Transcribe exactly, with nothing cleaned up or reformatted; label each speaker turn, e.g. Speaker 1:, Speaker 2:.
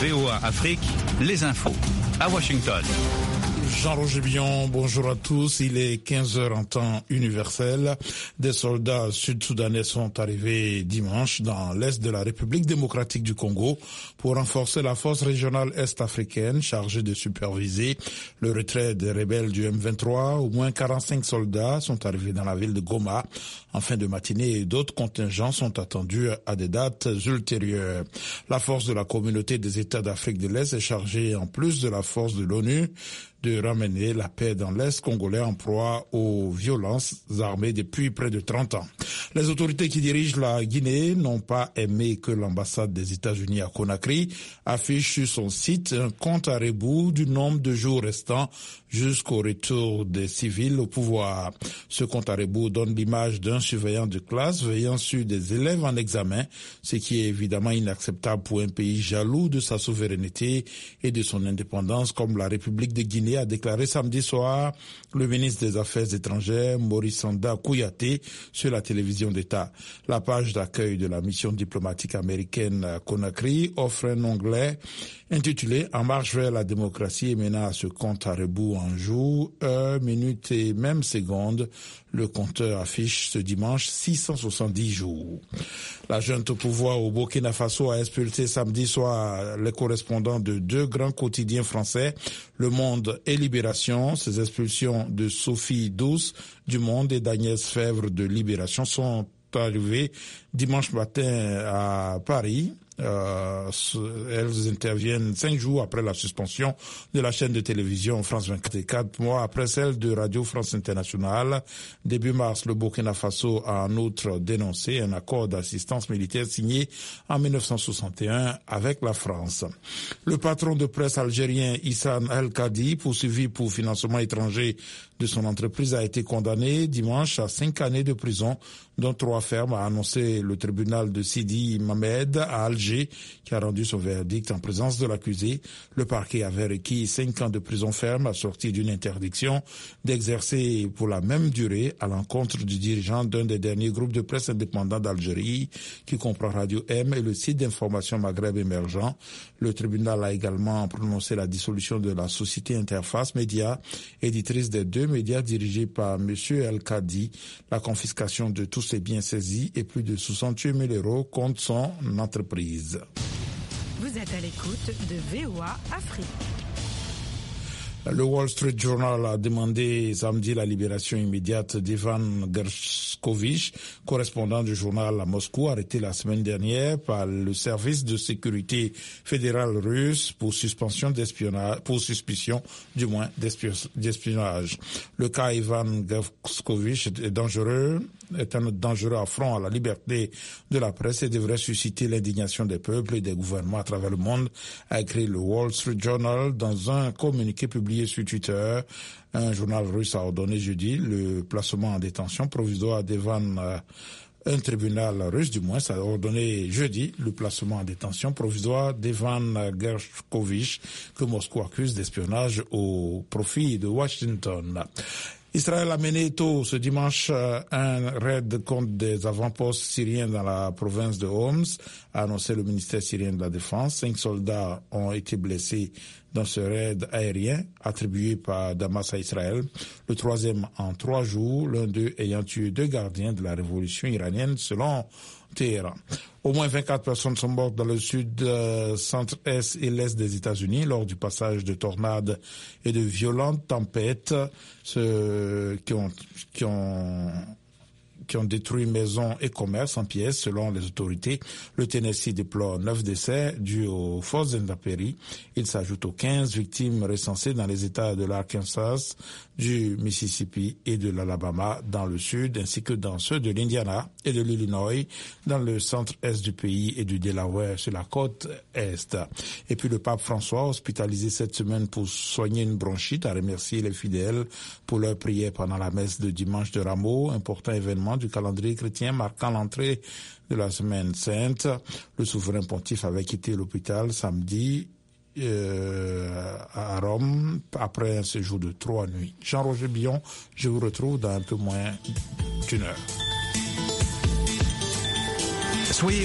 Speaker 1: V O A Afrique, les infos à Washington.
Speaker 2: Jean-Roger Billon, bonjour à tous. Il est quinze heures en temps universel. Des soldats sud-soudanais sont arrivés dimanche dans l'est de la République démocratique du Congo pour renforcer la force régionale est-africaine chargée de superviser le retrait des rebelles du M vingt-trois. Au moins quarante-cinq soldats sont arrivés dans la ville de Goma en fin de matinée et d'autres contingents sont attendus à des dates ultérieures. La force de la communauté des États d'Afrique de l'Est est chargée, en plus de la force de l'ONU, de ramener la paix dans l'Est congolais en proie aux violences armées depuis près de trente ans. Les autorités qui dirigent la Guinée n'ont pas aimé que l'ambassade des États-Unis à Conakry affiche sur son site un compte à rebours du nombre de jours restants jusqu'au retour des civils au pouvoir. Ce compte à rebours donne l'image d'un surveillant de classe veillant sur des élèves en examen, ce qui est évidemment inacceptable pour un pays jaloux de sa souveraineté et de son indépendance comme la République de Guinée, a déclaré samedi soir le ministre des Affaires étrangères Maurice Sanda Kouyaté sur la télévision d'État. La page d'accueil de la mission diplomatique américaine à Conakry offre un onglet intitulé « En marche vers la démocratie » et menant à ce compte à rebours en jours, heures, minutes et même secondes. Le compteur affiche ce dimanche six cent soixante-dix jours. La junte au pouvoir au Burkina Faso a expulsé samedi soir les correspondants de deux grands quotidiens français, Le Monde et Libération. Ces expulsions de Sophie Douce du Monde et d'Agnès Fèvre de Libération sont arrivées dimanche matin à Paris. Euh, elles interviennent cinq jours après la suspension de la chaîne de télévision France vingt-quatre et quatre mois après celle de Radio France Internationale. Début mars, le Burkina Faso a en outre dénoncé un accord d'assistance militaire signé en mille neuf cent soixante et un avec la France. Le patron de presse algérien Issam El-Kadi, poursuivi pour financement étranger de son entreprise, a été condamné dimanche à cinq années de prison, dont trois fermes, a annoncé le tribunal de Sidi Mamed à Alger, qui a rendu son verdict en présence de l'accusé. Le parquet avait requis cinq ans de prison ferme assortie d'une interdiction d'exercer pour la même durée à l'encontre du dirigeant d'un des derniers groupes de presse indépendants d'Algérie, qui comprend Radio M et le site d'information Maghreb émergent. Le tribunal a également prononcé la dissolution de la société Interface Média, éditrice des deux médias dirigés par M. El-Kadi, la confiscation de tous ses biens saisis et plus de soixante-huit mille euros contre son entreprise.
Speaker 3: Vous êtes à l'écoute de V O A Afrique.
Speaker 2: Le Wall Street Journal a demandé samedi la libération immédiate d'Ivan Gershkovich, correspondant du journal à Moscou, arrêté la semaine dernière par le service de sécurité fédéral russe pour suspension d'espionnage, pour suspicion, du moins, d'espionnage. Le cas Ivan Gershkovich est dangereux, est un dangereux affront à la liberté de la presse et devrait susciter l'indignation des peuples et des gouvernements à travers le monde, a écrit le Wall Street Journal dans un communiqué publié sur Twitter. Un journal russe a ordonné jeudi le placement en détention provisoire d'Ivan, euh, un tribunal russe du moins, a ordonné jeudi le placement en détention provisoire d'Ivan Gershkovich, que Moscou accuse d'espionnage au profit de Washington. Israël a mené tôt ce dimanche un raid contre des avant-postes syriens dans la province de Homs, a annoncé le ministère syrien de la Défense. Cinq soldats ont été blessés dans ce raid aérien attribué par Damas à Israël, le troisième en trois jours, l'un d'eux ayant tué deux gardiens de la révolution iranienne selon Téhéran. Au moins vingt-quatre personnes sont mortes dans le sud, euh, centre-est et l'est des États-Unis lors du passage de tornades et de violentes tempêtes, ceux qui ont, qui ont qui ont détruit maisons et commerces en pièces, selon les autorités. Le Tennessee déplore neuf décès dus aux forces intempéries. Il s'ajoute aux quinze victimes recensées dans les États de l'Arkansas, du Mississippi et de l'Alabama dans le sud, ainsi que dans ceux de l'Indiana et de l'Illinois dans le centre-est du pays et du Delaware sur la côte est. Et puis le pape François, hospitalisé cette semaine pour soigner une bronchite, a remercié les fidèles pour leur prière pendant la messe de dimanche de Rameau, important événement du calendrier chrétien marquant l'entrée de la semaine sainte. Le souverain pontife avait quitté l'hôpital samedi euh, à Rome après un séjour de trois nuits. Jean-Roger Billon, je vous retrouve dans un peu moins d'une heure.
Speaker 1: Soyez